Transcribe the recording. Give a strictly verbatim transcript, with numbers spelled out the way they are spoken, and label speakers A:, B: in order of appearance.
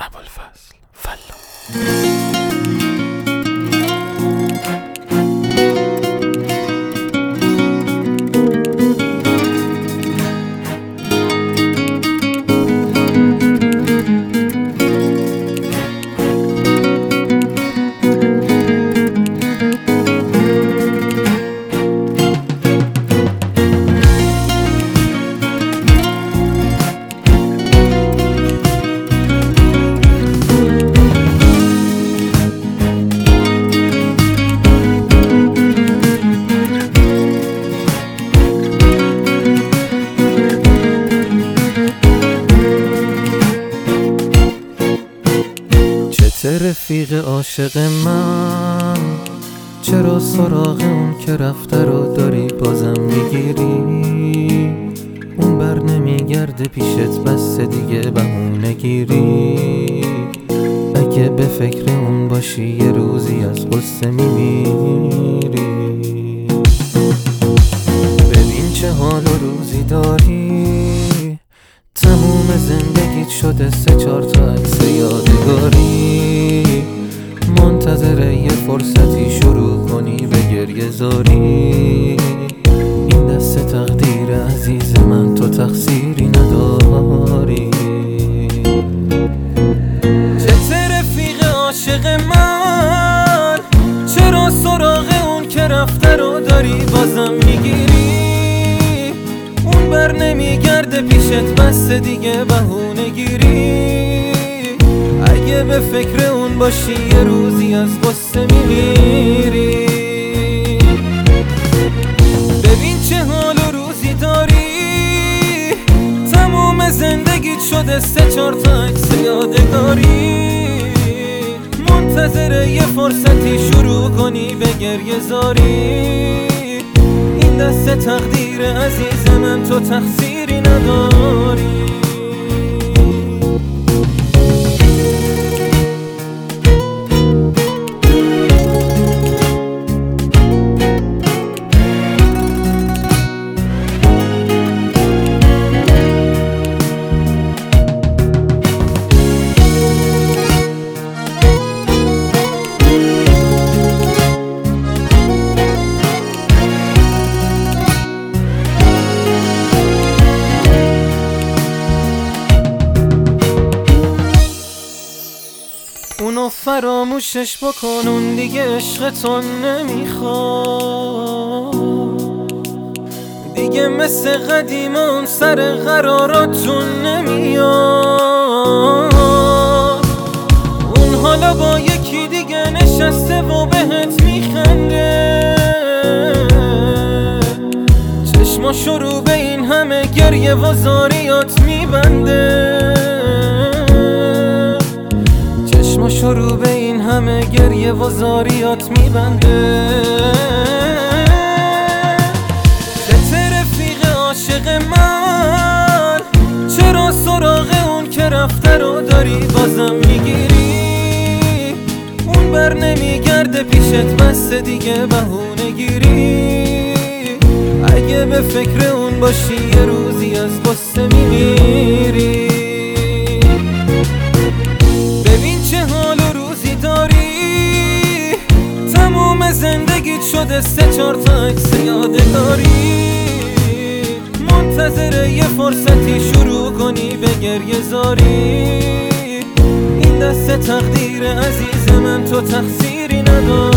A: ابوالفضل فلا. رفیق عاشق من، چرا سراغ اون که رفته رو داری بازم میگیری؟ اون بر نمیگرده پیشت بس دیگه بهونه گیری. اگه به فکر اون باشی یه روزی از غصه میمیری. ببین چه حال و روزی داری، تموم زندگیت شده سه چهار تا عکس یادگاری. منتظر یه فرصتی شروع کنی به گریه زاری. این دست تقدیر عزیز من، تو تقصیری نداری. چه رفیق عاشق من، چرا سراغ اون که رفته رو داری بازم میگیری؟ اون بر نمیگرده پیشت بس دیگه بهونه گیری. اگه به فکر اون باشی یه روزی از غصه میمیری. ببین چه حال و روزی داری، تموم زندگیت شده سه چهار تا عکس یادگاری. منتظر یه فرصتی شروع کنی به گریه زاری. این دست تقدیر عزیز من، تو تقصیری نداری. اونو فراموشش بکن، اون دیگه عشقتون نمیخواد. دیگه مثل قدیمون سر قراراتون نمیاد. اون حالا با یکی دیگه نشسته و بهت میخنده. چشماشو رو به این همه گریه و زاریات میبنده. شروع به این همه گریه و زاریات میبنده. چه رفیق عاشق من، چرا سراغ اون که رفته رو داری بازم میگیری؟ اون بر نمیگرده پیشت بس دیگه بهونه گیری. اگه به فکر اون باشی یه روزی از غصه میمیری. زندگیت شده سه چهار تا عکس یادگاری. منتظر یه فرصتی شروع کنی به گریه زاری. این دست تقدیر عزیز من، تو تقصیری نداری.